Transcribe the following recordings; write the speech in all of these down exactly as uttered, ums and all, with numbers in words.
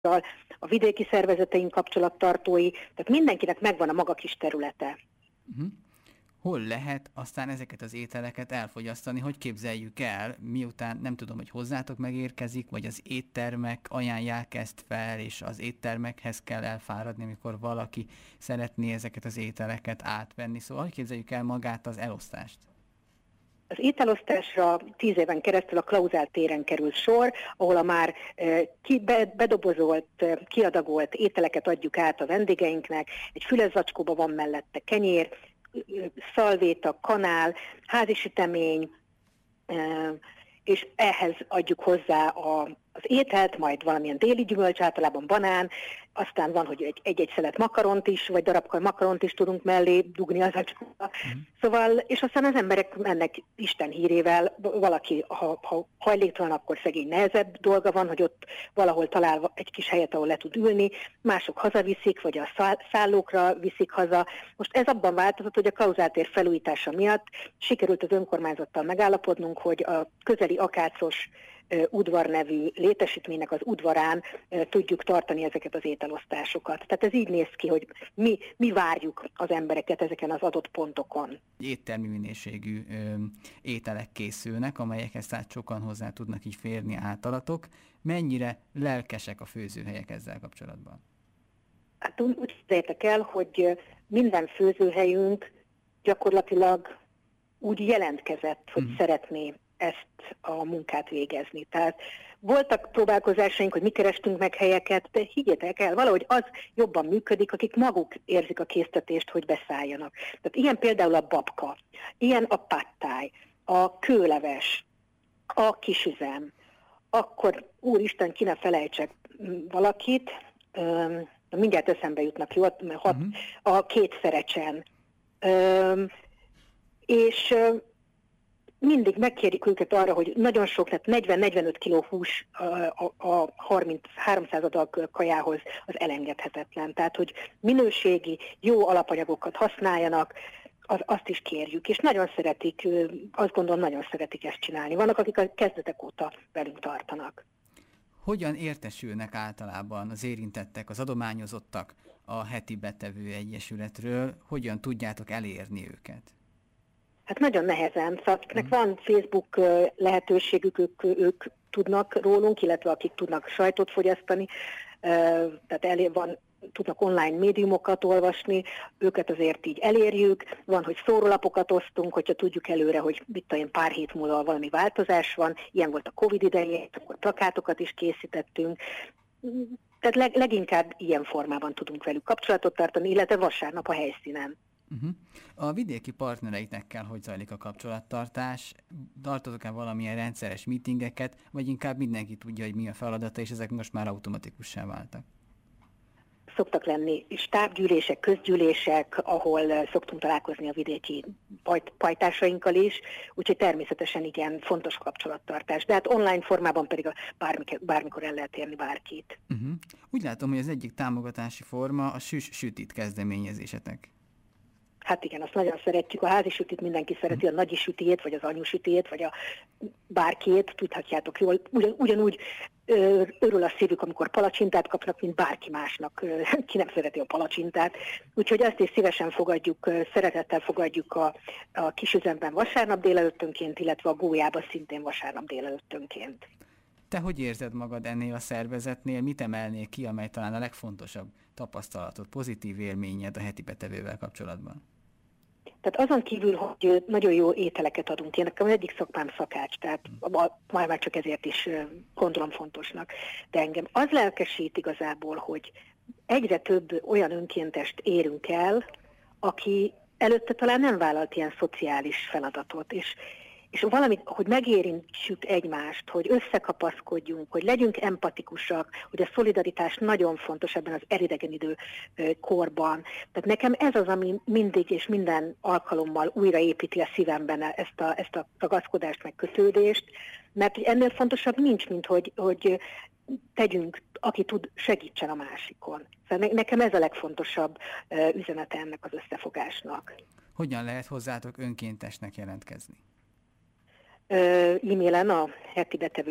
a vidéki szervezeteink kapcsolattartói, tehát mindenkinek megvan a maga kis területe. Uh-huh. Hol lehet aztán ezeket az ételeket elfogyasztani? Hogy képzeljük el, miután nem tudom, hogy hozzátok megérkezik, vagy az éttermek ajánlják ezt fel, és az éttermekhez kell elfáradni, amikor valaki szeretné ezeket az ételeket átvenni. Szóval hogy képzeljük el magát az elosztást? Az ételosztásra tíz éven keresztül a Klauzál téren kerül sor, ahol a már ki, bedobozolt, kiadagolt ételeket adjuk át a vendégeinknek. Egy füleszacskóban van mellette kenyér, szalvéta, kanál, házisütemény, és ehhez adjuk hozzá a, az ételt, majd valamilyen déli gyümölcs, általában banán, aztán van, hogy egy-egy szelet makaront is, vagy darabkaj makaront is tudunk mellé dugni az acskóba. Mm. Szóval, és aztán az emberek mennek Isten hírével, valaki, ha, ha hajléktalan, akkor szegény nehezebb dolga van, hogy ott valahol talál egy kis helyet, ahol le tud ülni, mások hazaviszik, vagy a szállókra viszik haza. Most ez abban változott, hogy a Klauzál tér felújítása miatt sikerült az önkormányzattal megállapodnunk, hogy a közeli Akácos udvar nevű létesítménynek az udvarán tudjuk tartani ezeket az ételosztásokat. Tehát ez így néz ki, hogy mi, mi várjuk az embereket ezeken az adott pontokon. Éttermi minőségű ö, ételek készülnek, amelyekhez tehát sokan hozzá tudnak így férni általatok. Mennyire lelkesek a főzőhelyek ezzel kapcsolatban? Hát úgy képzeljétek el, hogy minden főzőhelyünk gyakorlatilag úgy jelentkezett, hogy hmm. szeretné ezt a munkát végezni. Tehát voltak próbálkozásaink, hogy mi kerestünk meg helyeket, de higgyétek el, valahogy az jobban működik, akik maguk érzik a késztetést, hogy beszálljanak. Tehát ilyen például a babka, ilyen a pattáj, a kőleves, a kisüzem, akkor úristen, ki ne felejtsek valakit, um, mindjárt eszembe jutnak, jó, hat, uh-huh. a két szerecsen, um, és mindig megkérjük őket arra, hogy nagyon sok, tehát negyven-negyvenöt kiló hús a, a, a harminc-háromszáz adag kajához az elengedhetetlen. Tehát, hogy minőségi, jó alapanyagokat használjanak, az, azt is kérjük. És nagyon szeretik, azt gondolom, nagyon szeretik ezt csinálni. Vannak, akik a kezdetek óta velünk tartanak. Hogyan értesülnek általában az érintettek, az adományozottak a Heti Betevő Egyesületről? Hogyan tudjátok elérni őket? Hát nagyon nehezen. Szóval akiknek van Facebook lehetőségük, ők, ők tudnak rólunk, illetve akik tudnak sajtót fogyasztani, tehát elé van, tudnak online médiumokat olvasni, őket azért így elérjük. Van, hogy szórólapokat osztunk, hogyha tudjuk előre, hogy mit tudom, pár hét múlva valami változás van. Ilyen volt a Covid idején, akkor plakátokat is készítettünk. Tehát leg, leginkább ilyen formában tudunk velük kapcsolatot tartani, illetve vasárnap a helyszínen. Uh-huh. A vidéki partnereiknek hogy zajlik a kapcsolattartás? Tartotok-e valamilyen rendszeres meetingeket, vagy inkább mindenki tudja, hogy mi a feladata, és ezek most már automatikussá váltak? Szoktak lenni stábgyűlések, közgyűlések, ahol szoktunk találkozni a vidéki pajt, pajtásainkkal is, úgyhogy természetesen igen, fontos kapcsolattartás. De hát online formában pedig a bármikor, bármikor el lehet érni bárkit. Uh-huh. Úgy látom, hogy az egyik támogatási forma a süs-sütit kezdeményezésetek. Hát igen, azt nagyon szeretjük. A házi sütit mindenki szereti, a nagyi sütiét, vagy az anyu sütiét, vagy a bárkiét, tudhatjátok jól. Ugyan, ugyanúgy ö, örül a szívük, amikor palacsintát kapnak, mint bárki másnak, ö, ki nem szereti a palacsintát. Úgyhogy ezt is szívesen fogadjuk, ö, szeretettel fogadjuk a, a kisüzemben vasárnap délelőttönként, illetve a gólyába szintén vasárnap délelőttönként. Te hogy érzed magad ennél a szervezetnél? Mit emelnél ki, amely talán a legfontosabb tapasztalatod, pozitív élményed a Heti Betevővel kapcsolatban? Tehát azon kívül, hogy nagyon jó ételeket adunk, én nekem az egyik szakmám szakács, tehát már, már csak ezért is gondolom fontosnak. De engem az lelkesít igazából, hogy egyre több olyan önkéntest érünk el, aki előtte talán nem vállalt ilyen szociális feladatot, és és valamit, hogy megérintsük egymást, hogy összekapaszkodjunk, hogy legyünk empatikusak, hogy a szolidaritás nagyon fontos ebben az elidegenidő korban. Tehát nekem ez az, ami mindig és minden alkalommal újraépíti a szívemben ezt a, ezt a ragaszkodást, meg kötődést, mert ennél fontosabb nincs, mint hogy, hogy tegyünk, aki tud, segítsen a másikon. Szóval nekem ez a legfontosabb üzenete ennek az összefogásnak. Hogyan lehet hozzátok önkéntesnek jelentkezni? E-mailen a heti betevő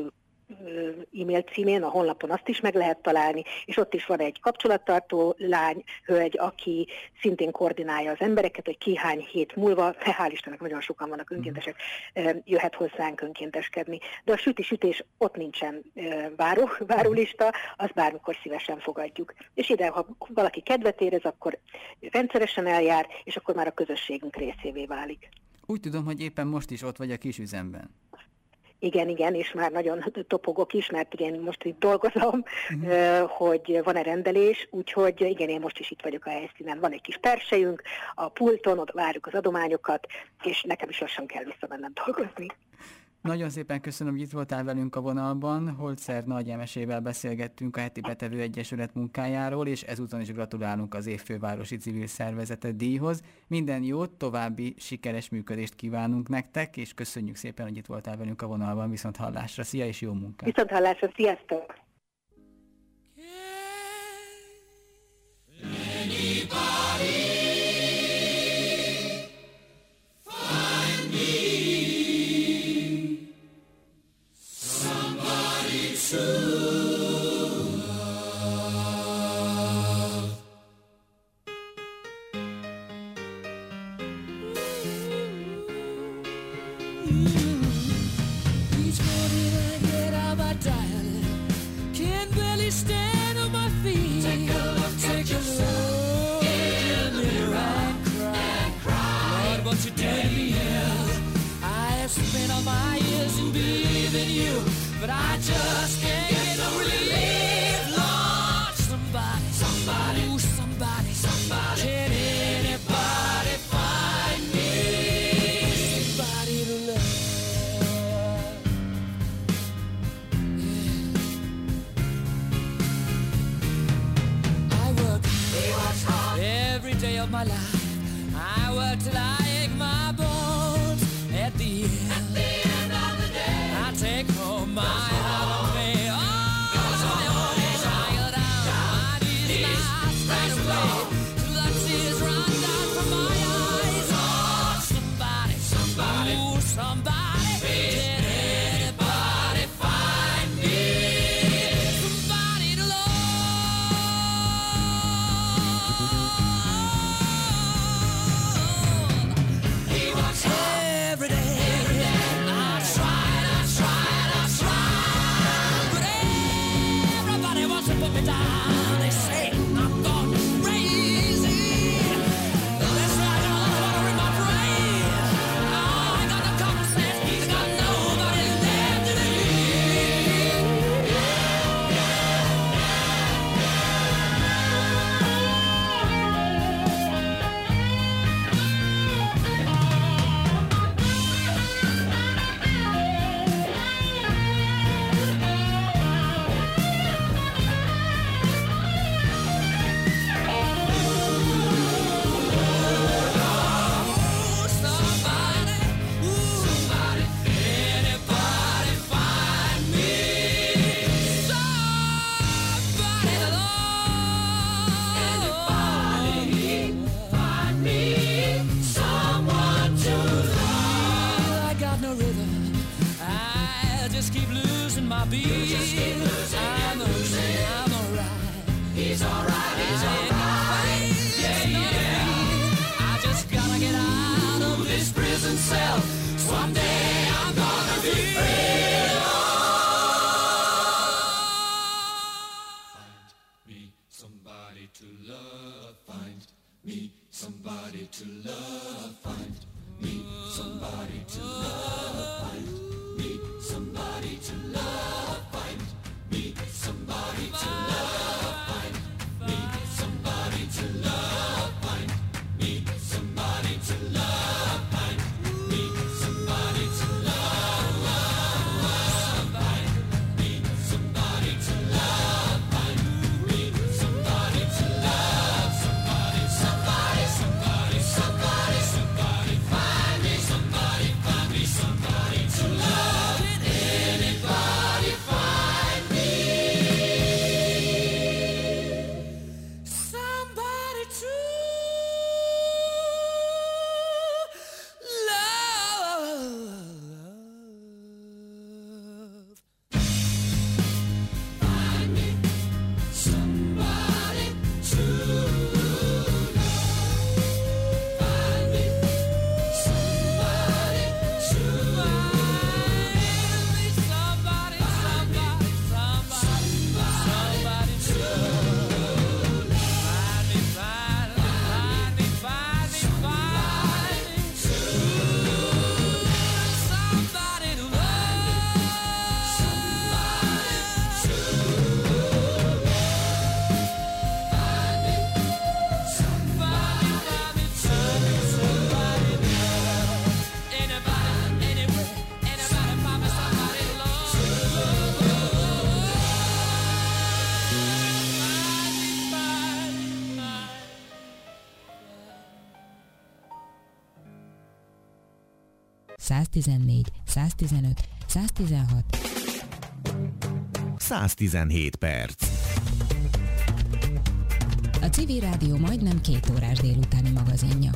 e-mail címén, a honlapon azt is meg lehet találni, és ott is van egy kapcsolattartó lány, hölgy, aki szintén koordinálja az embereket, hogy ki hány hét múlva, hál' Istennek nagyon sokan vannak önkéntesek, jöhet hozzánk önkénteskedni. De a süti-sütés ott nincsen váró, várólista, azt bármikor szívesen fogadjuk. És ide, ha valaki kedvet érez, akkor rendszeresen eljár, és akkor már a közösségünk részévé válik. Úgy tudom, hogy éppen most is ott vagy a kisüzemben. Igen, igen, és már nagyon topogok is, mert ugye én most itt dolgozom, uh-huh. hogy van-e rendelés, úgyhogy igen, én most is itt vagyok a helyszínen. Van egy kis persejünk a pulton, oda várjuk az adományokat, és nekem is lassan kell visszamennem dolgozni. Nagyon szépen köszönöm, hogy itt voltál velünk a vonalban. Holzer Nagy Emesével beszélgettünk a Heti Betevő Egyesület munkájáról, és ezúton is gratulálunk az év fővárosi civil szervezete díjhoz. Minden jót, további sikeres működést kívánunk nektek, és köszönjük szépen, hogy itt voltál velünk a vonalban. Viszont hallásra. Szia, és jó munkát! Viszont hallásra, sziasztok! But I just can't get no relief. Lord, somebody, somebody, ooh, somebody, somebody. Can anybody find me somebody to love? Yeah. I work, he works hard every day of my life. I work till I ache my bones. At the end, at the end of the day, I take home my heart of me. Oh, I'm tired out. My knees not straight away till the tears run down from my eyes. Oh, somebody, somebody, ooh, somebody. Can anybody find me somebody to love? He works hard every day. Put me down, they say I'm gone crazy. That's right, all I wanna read my brain. Oh, I got no common sense, I got nobody left to leave. száztizennégy, száztizenöt, száztizenhat. száztizenhét perc. A Civil Rádió majdnem két órás délutáni magazinja.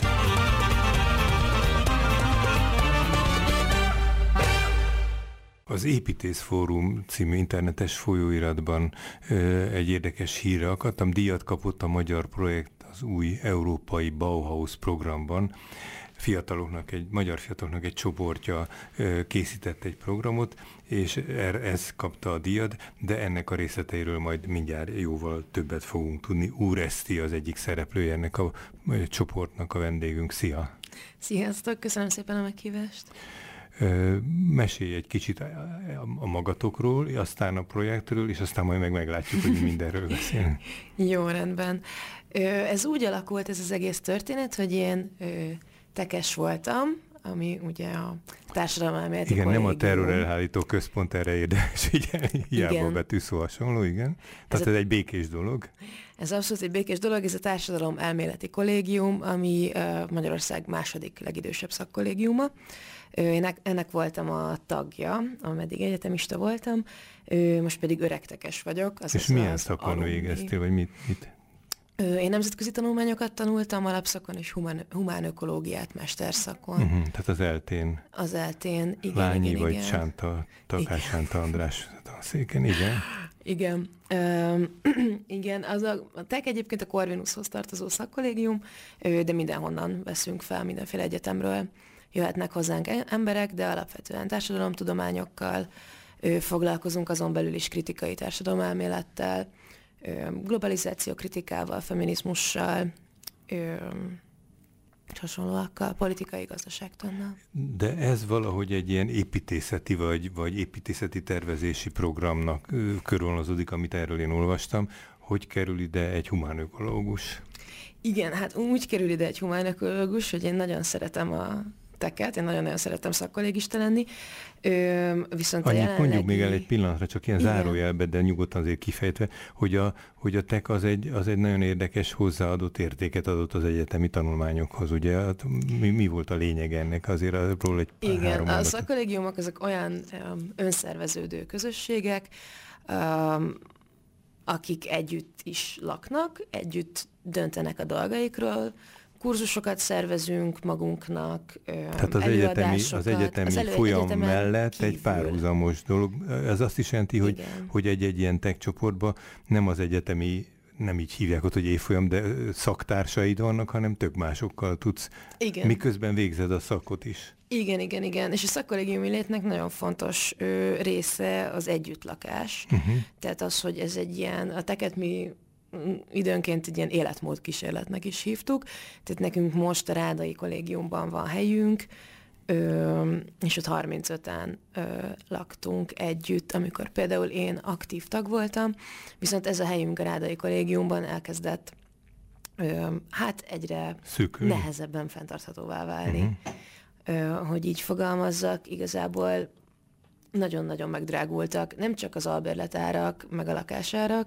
Az Építészfórum című internetes folyóiratban ö, egy érdekes hírre akadtam. Díjat kapott a magyar projekt az új európai Bauhaus programban. Fiataloknak egy, magyar fiataloknak egy csoportja ö, készített egy programot, és er, ez kapta a díjat, de ennek a részleteiről majd mindjárt jóval többet fogunk tudni. Úr Eszti az egyik szereplője ennek a ö, csoportnak a vendégünk. Szia! Sziasztok, köszönöm szépen a meghívást! Mesélj egy kicsit a magatokról, aztán a projektről, és aztán majd meg meglátjuk, hogy mindenről beszélünk. Jó, rendben. Ez úgy alakult, ez az egész történet, hogy én tekes voltam, ami ugye a társadalomelméleti Igen, kollégium. nem a terrorelhárító központ, erre érdemes figyelni, hiába betűszó hasonló, igen. Tehát ez, ez egy békés dolog. Ez abszolút egy békés dolog, ez a társadalomelméleti kollégium, ami Magyarország második legidősebb szakkollégiuma. Én ennek voltam a tagja, ameddig egyetemista voltam, most pedig öregtekes vagyok. Az És az milyen az szakon alumni. végeztél, vagy mit? mit? Én nemzetközi tanulmányokat tanultam, alapszakon és humán, humán ökológiát mesterszakon. Uh-huh, tehát az eltén. Az eltén, igen, Lányi igen, vagy igen. Sánta, Takás Sánta András széken, igen. Igen, Üm, igen, az a, a TEK egyébként a Corvinushoz tartozó szakkollégium, de mindenhonnan veszünk fel, mindenféle egyetemről jöhetnek hozzánk emberek, de alapvetően társadalomtudományokkal foglalkozunk, azon belül is kritikai társadalomelmélettel, globalizáció kritikával, feminizmussal, hasonlóakkal, politikai gazdaságtannal. De ez valahogy egy ilyen építészeti vagy, vagy építészeti tervezési programnak körülvonalazódik, amit erről én olvastam. Hogy kerül ide egy humánökológus? Igen, hát úgy kerül ide egy humánökológus, hogy én nagyon szeretem a teket, én nagyon-nagyon szerettem szakkollégista lenni, Ö, viszont Annyit a jelenlegi... mondjuk még el egy pillanatra, csak ilyen igen. zárójelbe, de nyugodtan azért kifejtve, hogy a, hogy a tek az egy, az egy nagyon érdekes hozzáadott értéket adott az egyetemi tanulmányokhoz, ugye? Mi, mi volt a lényeg ennek? Azért arról egy pár Igen, három a mondat. szakkollégiumok azok olyan um, önszerveződő közösségek, um, akik együtt is laknak, együtt döntenek a dolgaikról, kurzusokat szervezünk magunknak, Tehát az egyetemi, az egyetemi az folyam mellett kívül. Egy párhuzamos dolog. Ez azt is jelenti, hogy, hogy egy-egy ilyen tech csoportban nem az egyetemi, nem így hívják ott, hogy évfolyam, de szaktársaid vannak, hanem tök másokkal tudsz, igen. miközben végzed a szakot is. Igen, igen, igen. És a szakkollégiumi létnek nagyon fontos ö, része az együttlakás. Uh-huh. Tehát az, hogy ez egy ilyen, a teket mi időnként egy ilyen életmód kísérletnek is hívtuk. Tehát nekünk most a Rádai Kollégiumban van helyünk, ö, és ott harmincöten ö, laktunk együtt, amikor például én aktív tag voltam, viszont ez a helyünk a Rádai Kollégiumban elkezdett ö, hát egyre Szükül. nehezebben fenntarthatóvá válni. Uh-huh. Ö, hogy így fogalmazzak, igazából nagyon-nagyon megdrágultak, nem csak az albérletárak, meg a lakásárak,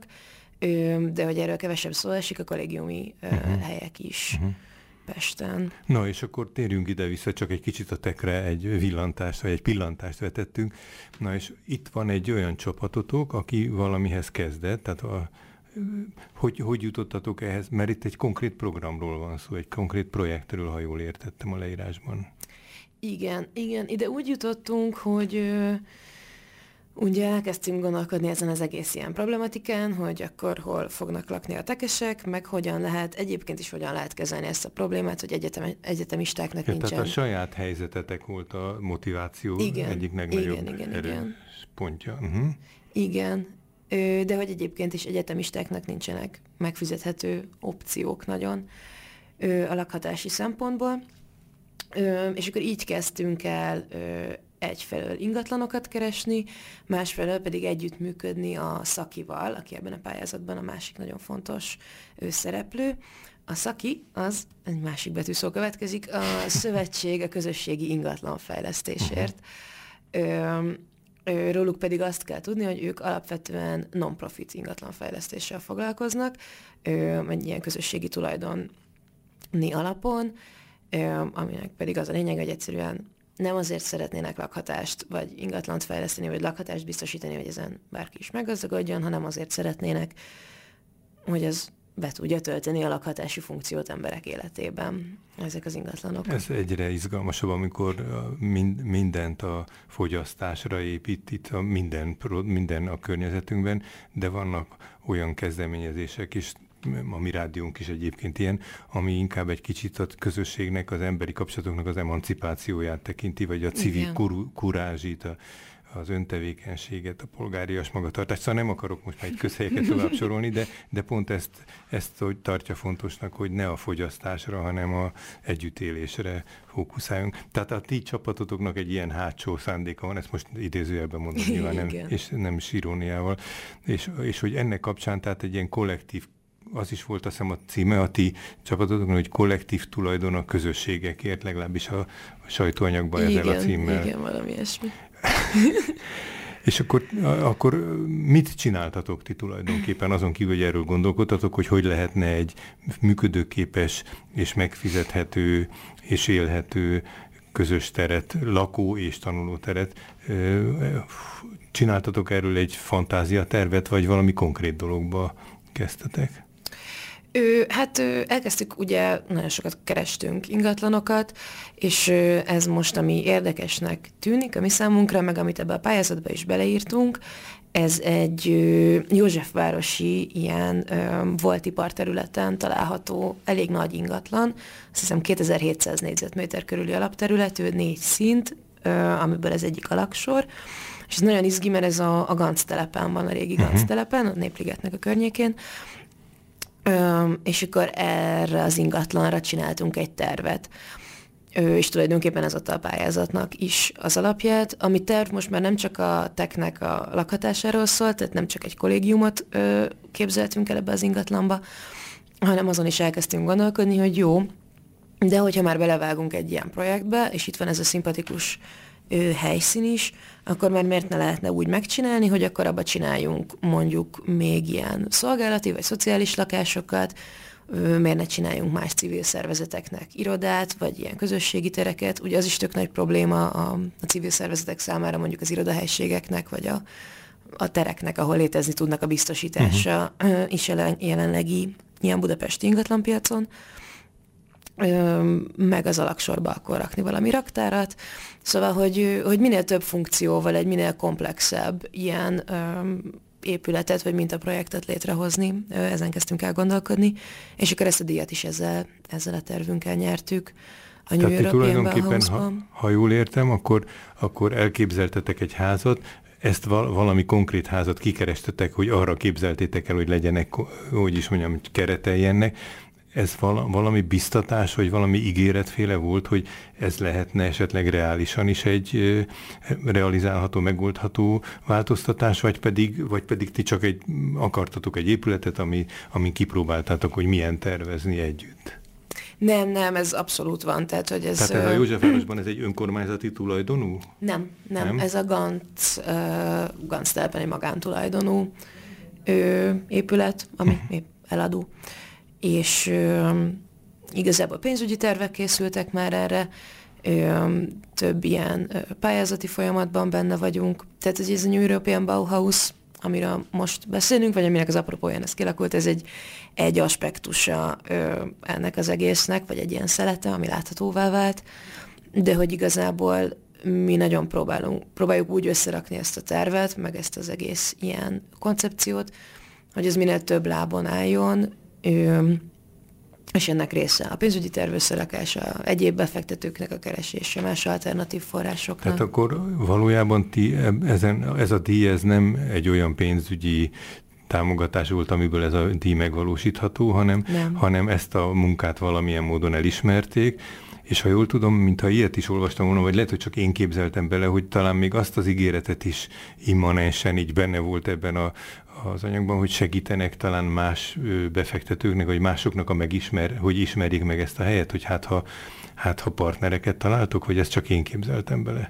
de hogy erről kevesebb szó esik, a kollégiumi uh-huh. helyek is uh-huh. Pesten. Na, és akkor térjünk ide-vissza, csak egy kicsit a tekre egy villantást, vagy egy pillantást vetettünk. Na, és itt van egy olyan csapatotok, aki valamihez kezdett, tehát a, hogy, hogy jutottatok ehhez? Mert itt egy konkrét programról van szó, egy konkrét projektről, ha jól értettem a leírásban. Igen, igen, ide úgy jutottunk, hogy ugye elkezdtünk gondolkodni ezen az egész ilyen problematikán, hogy akkor hol fognak lakni a tekesek, meg hogyan lehet, egyébként is hogyan lehet kezelni ezt a problémát, hogy egyetem, egyetemistáknak ja, nincsen. Tehát a saját helyzetetek volt a motiváció igen, egyik legnagyobb igen, igen, erős igen. pontja. Uh-huh. Igen, de hogy egyébként is egyetemistáknak nincsenek megfizethető opciók nagyon a lakhatási szempontból. És akkor így kezdtünk el egyfelől ingatlanokat keresni, másfelől pedig együttműködni a Szakival, aki ebben a pályázatban a másik nagyon fontos szereplő. A Szaki, az egy másik betűszó következik, a Szövetség a közösségi ingatlanfejlesztésért. Róluk pedig azt kell tudni, hogy ők alapvetően non-profit ingatlanfejlesztéssel foglalkoznak, egy ilyen közösségi tulajdoni alapon, aminek pedig az a lényeg, hogy egyszerűen nem azért szeretnének lakhatást, vagy ingatlant fejleszteni, vagy lakhatást biztosítani, hogy ezen bárki is meggazdagodjon, hanem azért szeretnének, hogy ez be tudja tölteni a lakhatási funkciót emberek életében, ezek az ingatlanok. Ez egyre izgalmasabb, amikor mind, mindent a fogyasztásra épít, itt a minden, minden a környezetünkben, de vannak olyan kezdeményezések is, a mi rádiónk is egyébként ilyen, ami inkább egy kicsit a közösségnek, az emberi kapcsolatoknak az emancipációját tekinti, vagy a civil kur, kurázsit, a, az öntevékenységet, a polgárias magatartást. Szóval nem akarok most már egy közhelyeket tovább sorolni, de, de pont ezt, ezt hogy tartja fontosnak, hogy ne a fogyasztásra, hanem a együttélésre fókuszáljunk. Tehát a ti csapatotoknak egy ilyen hátsó szándéka van, ezt most idézőjelben mondom nyilván, nem, és nem is iróniával, és, és hogy ennek kapcsán tehát egy ilyen kollektív, az is volt, azt hiszem, a címe a ti csapatotoknak, hogy kollektív tulajdon a közösségekért, legalábbis a, a sajtóanyagban ezzel a címmel. Igen, valami ilyesmi. És akkor, akkor mit csináltatok ti tulajdonképpen? Azon kívül, hogy erről gondolkodtatok, hogy hogy lehetne egy működőképes és megfizethető és élhető közös teret, lakó és tanuló teret. Csináltatok erről egy fantáziatervet, vagy valami konkrét dologba kezdtetek? Ő, hát elkezdtük, ugye nagyon sokat kerestünk ingatlanokat, és ez most, ami érdekesnek tűnik a mi számunkra, meg amit ebbe a pályázatba is beleírtunk, ez egy józsefvárosi ilyen volt iparterületen található elég nagy ingatlan, azt hiszem kétezer-hétszáz négyzetméter körüli alapterületű, négy szint, amiből ez egyik alaksor, és ez nagyon izgi, mert ez a, a Ganz telepen van, a régi Ganz uh-huh. telepen, a Népligetnek a környékén, Ö, és akkor erre az ingatlanra csináltunk egy tervet. Ö, és tulajdonképpen ez adta a pályázatnak is az alapját. Ami terv most már nem csak a technek a lakhatásáról szól, tehát nem csak egy kollégiumot ö, képzeltünk el ebbe az ingatlanba, hanem azon is elkezdtünk gondolkodni, hogy jó, de hogyha már belevágunk egy ilyen projektbe, és itt van ez a szimpatikus ö, helyszín is, akkor már miért ne lehetne úgy megcsinálni, hogy akkor abba csináljunk mondjuk még ilyen szolgálati vagy szociális lakásokat, ö, miért ne csináljunk más civil szervezeteknek irodát, vagy ilyen közösségi tereket. Ugye az is tök nagy probléma a, a civil szervezetek számára, mondjuk az irodahelységeknek, vagy a, a tereknek, ahol létezni tudnak a biztosítása uh-huh. is jelen, jelenlegi ilyen budapesti ingatlanpiacon. Meg az alaksorba akkor rakni valami raktárat. Szóval, hogy, hogy minél több funkcióval egy minél komplexebb ilyen um, épületet, vagy mintaprojektet létrehozni, ezen kezdtünk el gondolkodni, és akkor ezt a díjat is ezzel, ezzel a tervünkkel nyertük. A New Tehát European tulajdonképpen, ha, ha jól értem, akkor, akkor elképzeltetek egy házat, ezt val- valami konkrét házat kikerestetek, hogy arra képzeltétek el, hogy legyenek, hogy is mondjam, kereteljenek. Ez val- valami biztatás, vagy valami ígéretféle volt, hogy ez lehetne esetleg reálisan is egy ö, realizálható, megoldható változtatás, vagy pedig, vagy pedig ti csak egy, akartatok egy épületet, ami, ami kipróbáltátok, hogy milyen tervezni együtt? Nem, nem, ez abszolút van. Tehát, hogy ez, Tehát ez a Józsefvárosban ez egy önkormányzati tulajdonú? Nem, nem, nem? Ez a Ganz, uh, Ganz telepen egy magántulajdonú ö, épület, ami uh-huh. épp eladó. És ö, igazából pénzügyi tervek készültek már erre, ö, több ilyen ö, pályázati folyamatban benne vagyunk. Tehát ez a New European Bauhaus, amiről most beszélünk, vagy aminek az apropóján ez kialakult, ez egy, egy aspektusa ö, ennek az egésznek, vagy egy ilyen szelete, ami láthatóvá vált, de hogy igazából mi nagyon próbálunk, próbáljuk úgy összerakni ezt a tervet, meg ezt az egész ilyen koncepciót, hogy ez minél több lábon álljon, ö, és ennek része a pénzügyi terv összerakása, egyéb befektetőknek a keresése, más alternatív forrásoknak. Tehát akkor valójában ti, ezen, ez a díj ez nem egy olyan pénzügyi támogatás volt, amiből ez a díj megvalósítható, hanem, hanem ezt a munkát valamilyen módon elismerték, és ha jól tudom, mintha ilyet is olvastam volna, vagy lehet, hogy csak én képzeltem bele, hogy talán még azt az ígéretet is immanensen így benne volt ebben a, az anyagban, hogy segítenek talán más befektetőknek, vagy másoknak, a megismer, hogy ismerjék meg ezt a helyet, hogy hát ha, hát ha partnereket találtok, vagy ezt csak én képzeltem bele?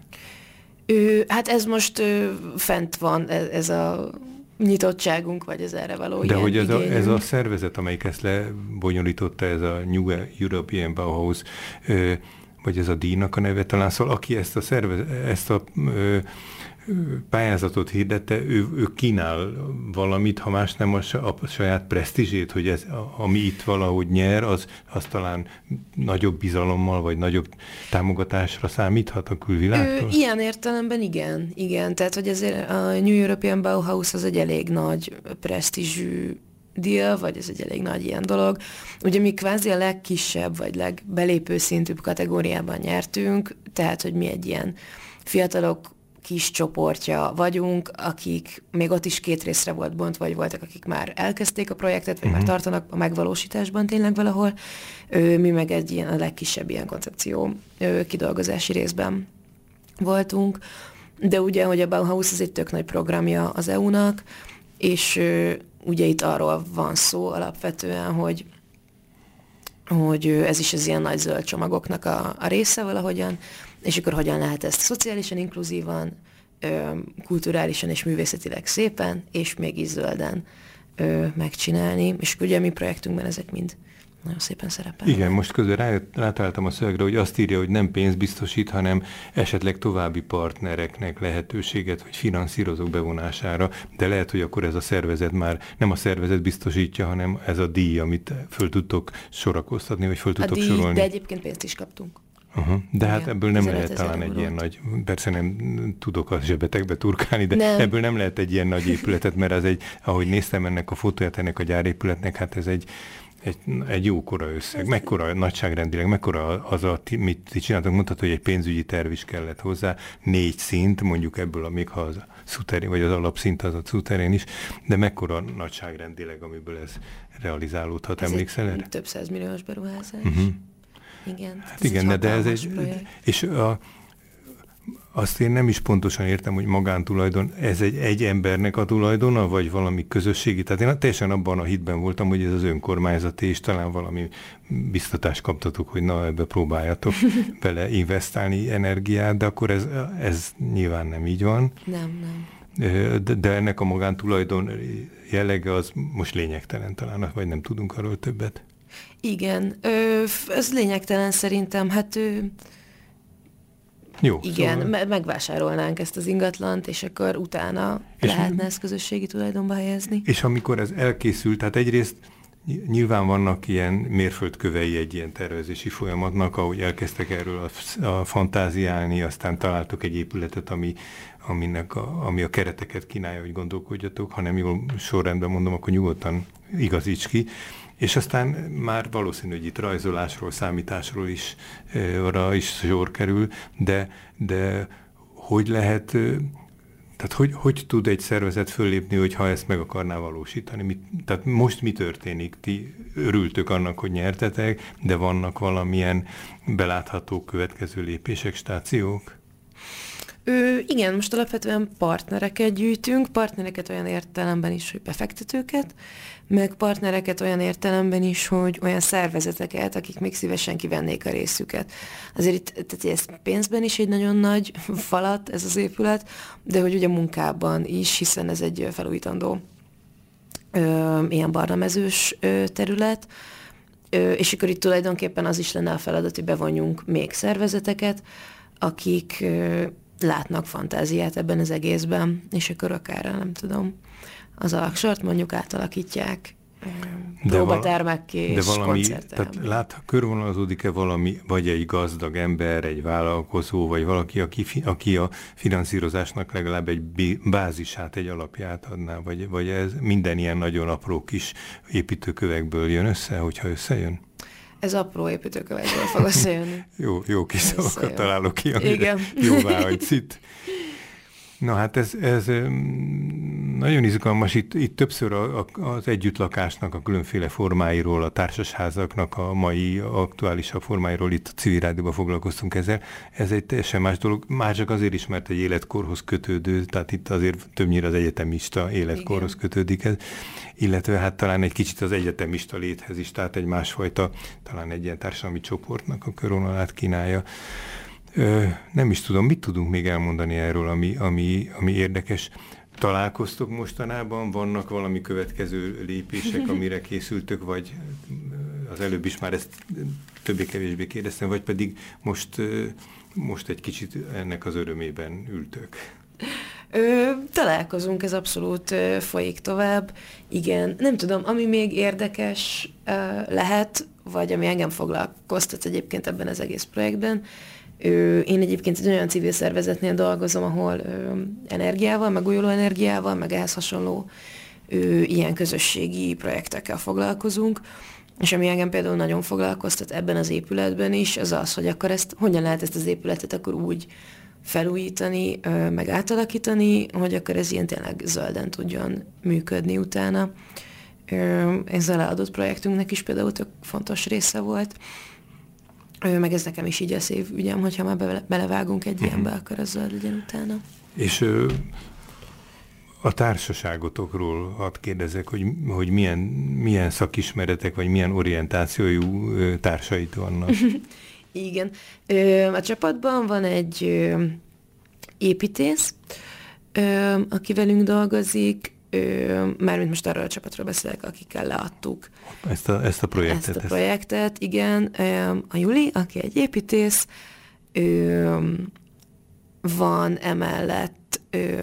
Ő, hát ez most ő, fent van, ez, ez a nyitottságunk, vagy ez erre való De ilyen hogy ez a, ez a szervezet, amelyik ezt lebonyolította, ez a New European Bauhaus, vagy ez a díjnak a neve talán, szóval aki ezt a, szervez, ezt a ö, pályázatot hirdette, ő, ő kínál valamit, ha más nem a, a saját presztízsét, hogy ez, ami itt valahogy nyer, az, az talán nagyobb bizalommal, vagy nagyobb támogatásra számíthat a külvilágtól? Ö, ilyen értelemben igen, igen. Tehát, hogy ezért a New European Bauhaus az egy elég nagy presztízsű deal, vagy ez egy elég nagy ilyen dolog. Ugye mi kvázi a legkisebb, vagy legbelépő szintűbb kategóriában nyertünk, tehát, hogy mi egy ilyen fiatalok kis csoportja vagyunk, akik még ott is két részre volt bontva, vagy voltak, akik már elkezdték a projektet, vagy uh-huh. már tartanak a megvalósításban tényleg valahol. Ö, mi meg egy ilyen a legkisebb ilyen koncepció ö, kidolgozási részben voltunk. De ugye, hogy a Bauhaus az egy tök nagy programja az é u-nak, és ö, ugye itt arról van szó alapvetően, hogy hogy ez is az ilyen nagy zöld csomagoknak a, a része valahogyan, és akkor hogyan lehet ezt szociálisan inkluzívan, ö, kulturálisan és művészetileg szépen, és mégis zölden ö, megcsinálni. És ugye a mi projektünkben ezek mind nagyon szépen szerepel. Igen, most közben rá, rátaláltam a szövegre, hogy azt írja, hogy nem pénzt biztosít, hanem esetleg további partnereknek lehetőséget, hogy finanszírozók bevonására, de lehet, hogy akkor ez a szervezet már nem a szervezet biztosítja, hanem ez a díj, amit föl tudtok sorakoztatni, vagy föl tudtok a díj, sorolni. De egyébként pénzt is kaptunk. Uh-huh. De hát igen, ebből nem lehet talán egy ilyen nagy, persze nem tudok a zsebetekbe turkálni, de nem. Ebből nem lehet egy ilyen nagy épületet, mert az egy, ahogy néztem ennek a fotóját, ennek a gyárépületnek, hát ez egy Egy, egy jókora összeg. Mekkora nagyságrendileg, mekkora az, a, mit ti csináltok, mondhatod, hogy egy pénzügyi terv is kellett hozzá, négy szint, mondjuk ebből, a, még ha az szuterén, vagy az alapszint az a szuterén is, de mekkora nagyságrendileg, amiből ez realizálódhat, ez emlékszel erre? Több százmilliós beruházás. Uh-huh. Igen. Hát igen, de, de ez egy, projekt. És a, azt én nem is pontosan értem, hogy magántulajdon, ez egy, egy embernek a tulajdona, vagy valami közösségi. Tehát én teljesen abban a hitben voltam, hogy ez az önkormányzati, és talán valami biztatást kaptatok, hogy na, ebbe próbáljatok bele investálni energiát, de akkor ez, ez nyilván nem így van. Nem, nem. De, de ennek a magántulajdon jellege az most lényegtelen talán, vagy nem tudunk arról többet. Igen, ö, ez lényegtelen szerintem, hát ő, jó, igen, szóval... me- megvásárolnánk ezt az ingatlant, és akkor utána és lehetne ezt közösségi tulajdonba helyezni. És amikor ez elkészült, tehát egyrészt nyilván vannak ilyen mérföldkövei egy ilyen tervezési folyamatnak, ahogy elkezdtek erről a, a fantáziálni, aztán találtok egy épületet, ami, aminek a, ami a kereteket kínálja, hogy gondolkodjatok, hanem jól sorrendben mondom, akkor nyugodtan igazíts ki. És aztán már valószínű, hogy itt rajzolásról, számításról is, arra is sor kerül, de, de hogy lehet, tehát hogy, hogy tud egy szervezet föllépni, hogyha ezt meg akarná valósítani? Mit, tehát most mi történik? Ti örültök annak, hogy nyertetek, de vannak valamilyen belátható következő lépések, stációk? Ö, igen, most alapvetően partnereket gyűjtünk, partnereket olyan értelemben is, hogy befektetőket, meg partnereket olyan értelemben is, hogy olyan szervezeteket, akik még szívesen kivennék a részüket. Azért itt, tehát ez pénzben is egy nagyon nagy falat ez az épület, de hogy ugye munkában is, hiszen ez egy felújítandó ö, ilyen barnamezős ö, terület, ö, és akkor itt tulajdonképpen az is lenne a feladat, hogy bevonjunk még szervezeteket, akik ö, látnak fantáziát ebben az egészben, és akkor akár, nem tudom, az alaksort mondjuk átalakítják próbatermekké és koncerttermekké. Tehát lát, körvonalazódik-e valami, vagy egy gazdag ember, egy vállalkozó, vagy valaki, aki, aki a finanszírozásnak legalább egy bázisát, egy alapját adná, vagy, vagy ez minden ilyen nagyon apró kis építőkövekből jön össze, hogyha összejön? Ez apró építőkövekből fog összejönni. jó, jó kis szavakat találok ki, amire jóvá hagysz itt. Na hát ez, ez nagyon izgalmas, itt, itt többször a, a, az együttlakásnak a különféle formáiról, a társasházaknak a mai aktuálisabb formáiról, itt a Civil Rádióban foglalkoztunk ezzel. Ez egy teljesen más dolog, már csak azért is, mert egy életkorhoz kötődő, tehát itt azért többnyire az egyetemista életkorhoz igen. kötődik ez, illetve hát talán egy kicsit az egyetemista léthez is, tehát egy másfajta, talán egy ilyen társadalmi csoportnak a körvonalát kínálja. Ö, nem is tudom, mit tudunk még elmondani erről, ami, ami, ami érdekes. Találkoztok mostanában? Vannak valami következő lépések, amire készültök, vagy az előbb is már ezt többé-kevésbé kérdeztem, vagy pedig most, most egy kicsit ennek az örömében ültök? Ö, találkozunk, ez abszolút ö, folyik tovább. Igen, nem tudom, ami még érdekes ö, lehet, vagy ami engem foglalkoztat egyébként ebben az egész projektben, ö, én egyébként egy olyan civil szervezetnél dolgozom, ahol ö, energiával, megújuló energiával, meg ehhez hasonló ö, ilyen közösségi projektekkel foglalkozunk, és ami engem például nagyon foglalkoztat ebben az épületben is, az az, hogy akkor ezt, hogyan lehet ezt az épületet akkor úgy felújítani, meg átalakítani, hogy akkor ez ilyen tényleg zölden tudjon működni utána. Ez a leadott projektünknek is például tök fontos része volt. Meg ez nekem is így a szív ügyem, hogyha már belevágunk egy ilyenbe, akkor az zöld legyen utána. És a társaságotokról hadd kérdezek, hogy, hogy milyen, milyen szakismeretek, vagy milyen orientációjú társait vannak. Igen. A csapatban van egy építész, aki velünk dolgozik, mármint most arról a csapatról beszélek, akikkel leadtuk ezt a, ezt a projektet. Ezt a projektet, ezt. Igen. A Juli, aki egy építész, van emellett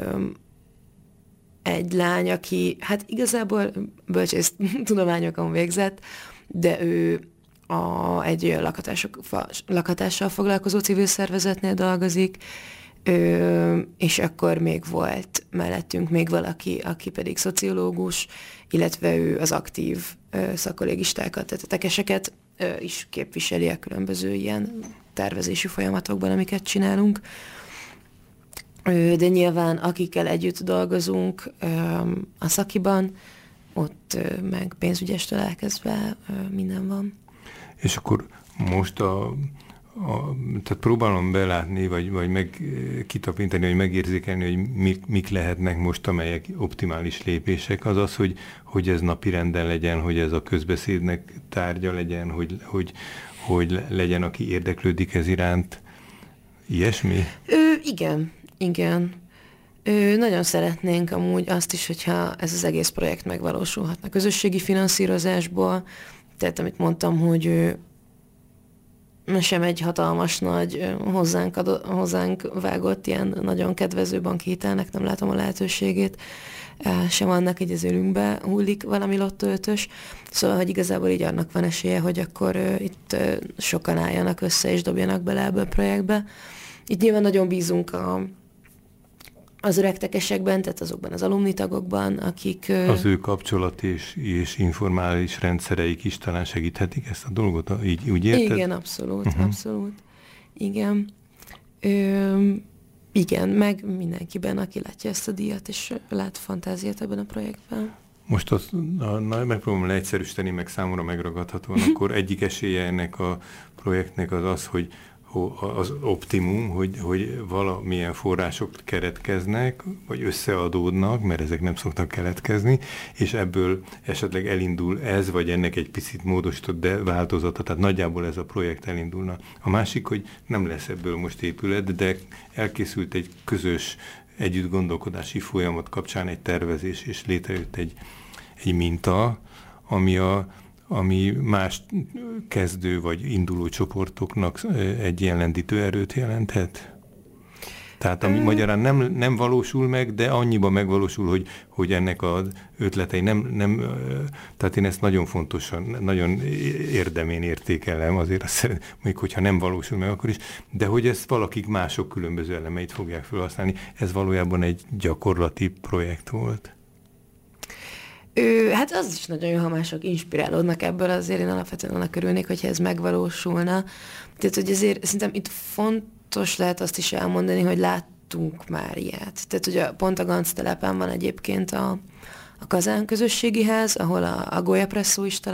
egy lány, aki hát igazából bölcsész tudományokon végzett, de ő A, egy olyan lakhatások, lakhatással foglalkozó civil szervezetnél dolgozik, ö, és akkor még volt mellettünk még valaki, aki pedig szociológus, illetve ő az aktív ö, szakkollégistákat, tehát a tekeseket ö, is képviseli a különböző ilyen tervezési folyamatokban, amiket csinálunk. Ö, de nyilván akikkel együtt dolgozunk ö, a szakiban, ott ö, meg pénzügyestől elkezdve ö, minden van. És akkor most a, a tehát próbálom belátni, vagy, vagy meg kitapintani, vagy megérzékelni, hogy mik, mik lehetnek most, amelyek optimális lépések. Az az, hogy, hogy ez napirenden legyen, hogy ez a közbeszédnek tárgya legyen, hogy, hogy, hogy legyen, aki érdeklődik ez iránt. Ilyesmi? Ö, igen, igen. Ö, nagyon szeretnénk amúgy azt is, hogyha ez az egész projekt megvalósulhatna közösségi finanszírozásból. Tehát amit mondtam, hogy sem egy hatalmas nagy hozzánk, adott, hozzánk vágott ilyen nagyon kedvező banki hitelnek nem látom a lehetőségét, sem annak, hogy az ölünkbe hullik valami Lotto ötös. Szóval, hogy igazából így annak van esélye, hogy akkor itt sokan álljanak össze és dobjanak bele ebbe a projektbe. Itt nyilván nagyon bízunk a az öregtekesekben, tehát azokban az alumni tagokban, akik... Az ő kapcsolat és, és informális rendszereik is talán segíthetik ezt a dolgot, így úgy érted? Igen, abszolút, uh-huh. abszolút. Igen. Ö, igen, meg mindenkiben, aki látja ezt a díjat, és lát fantáziát ebben a projektben. Most azt, na, megpróbálom leegyszerűsíteni, meg számomra megragadhatóan, akkor egyik esélye ennek a projektnek az az, hogy az optimum, hogy, hogy valamilyen források keletkeznek, vagy összeadódnak, mert ezek nem szoktak keletkezni, és ebből esetleg elindul ez, vagy ennek egy picit módosított, de változata, tehát nagyjából ez a projekt elindulna. A másik, hogy nem lesz ebből most épület, de elkészült egy közös együtt gondolkodási folyamat kapcsán egy tervezés, és létrejött egy, egy minta, ami a ami más kezdő vagy induló csoportoknak egy ilyen lendítő erőt jelenthet? Tehát ami magyarán nem, nem valósul meg, de annyiban megvalósul, hogy, hogy ennek az ötletei nem, nem, tehát én ezt nagyon fontosan, nagyon érdemén értékelem, azért azt szeretném, még hogyha nem valósul meg, akkor is, de hogy ezt valakik mások különböző elemeit fogják felhasználni, ez valójában egy gyakorlati projekt volt. Ő, hát az is nagyon jó, ha mások inspirálódnak ebből, azért én alapvetően annak örülnék, hogyha ez megvalósulna. Tehát, hogy azért szerintem itt fontos lehet azt is elmondani, hogy láttunk már ilyet. Tehát, hogy a, pont a Ganz telepen van egyébként a, a Kazán közösségi ház, ahol a, a Goya Presszó is található,